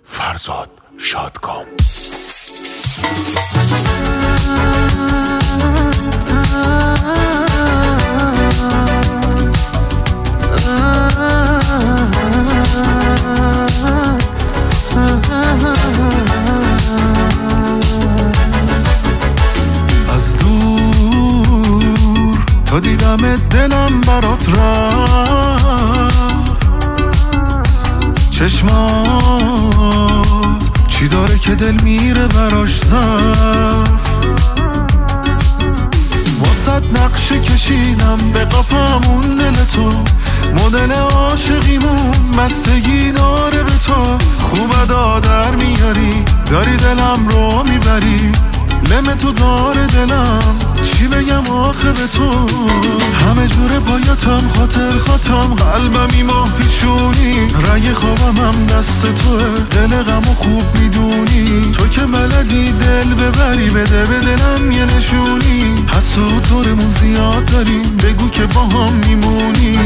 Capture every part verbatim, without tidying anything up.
فرزاد شادکام. از دور تا دیدم دلم برات رفت، چشمات چی داره که دل میره براش زفت. واسد نقشه کشیدم به قفمون دل تو، مدل عاشقیمون مستگی داره به تو. خوبه دادر میاری داری دلم رو میبری، لم تو داره دلم چی بگم آخه به تو. همه جوره بایاتم خاطر خاتم قلبم ایماه پیشونی، رگ خوابم هم دست توه دل غمو خوب میدونی. تو که بلدی دل ببری بده به دلم یه نشونی، حسود دورمون زیاد داریم بگو که با هم میمونی.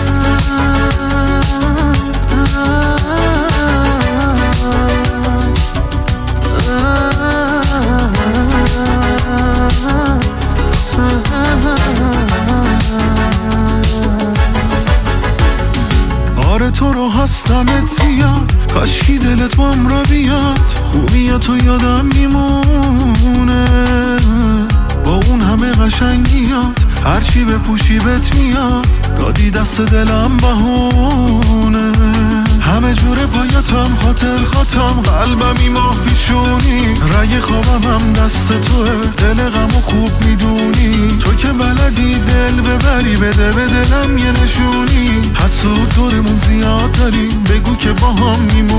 آره تو رو هستمت زیاد، کاشکی دلت بام را بیاد. خوبی تو یادم میمونه با اون همه قشنگیات، هرچی بپوشی بهت میاد دادی دست دلم بهونه. همه جوره پایاتم خاطر خاتم قلبم ایماه پیشونی، رگ خوابم هم دست توه دل غمو خوب میدونی. تو که بلدی دل ببری بده به دلم یه نشونی، حسود دورمون زیاد داریم بگو که با هم میمونی.